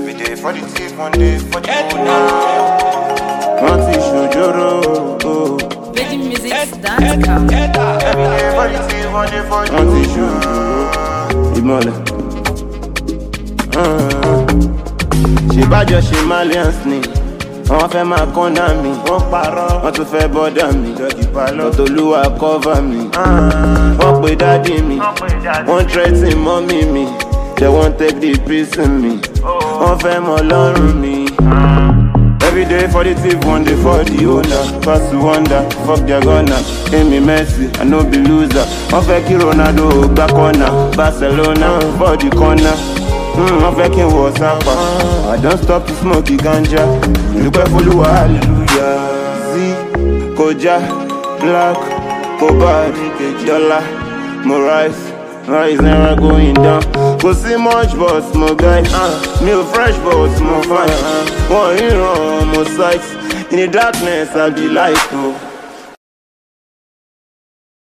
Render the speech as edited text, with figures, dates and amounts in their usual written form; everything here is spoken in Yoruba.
Every day for the thief, one day for the owner. Monty Shojoro. VeggieMusics.com. Every day for the thief, one day for the owner. Monty Shojoro. Imole. She bad just she Malians ni. Wọ́n fẹ́ máa kọ́nà mi, wọ́n parọ́, wọ́n tún fẹ́ bọ́dà mi, Tolúwa cover mi, wọ́n pe dádì mi, wọ́n threaten mọ́mí mi, they won't take the peace in me, wọ́n fẹ́ mọ lọ́rùn mi. Every day for the thief, one day for the owner. Pass to wonder, fuck their gunner. Give me Messi, I no be loser. Wọ́n fẹ́ kí Ronaldo gba corner, Barcelona for the corner. I'm fucking what's up. I don't stop to smoke the ganja. Look at Olúwa, hallelujah. Z, Koja, Black, Cobalt, Dollar, Morais. Rise never going down. Go see much but more guys. Me fresh but more fire. One hero, more sights. In the darkness I'll be light.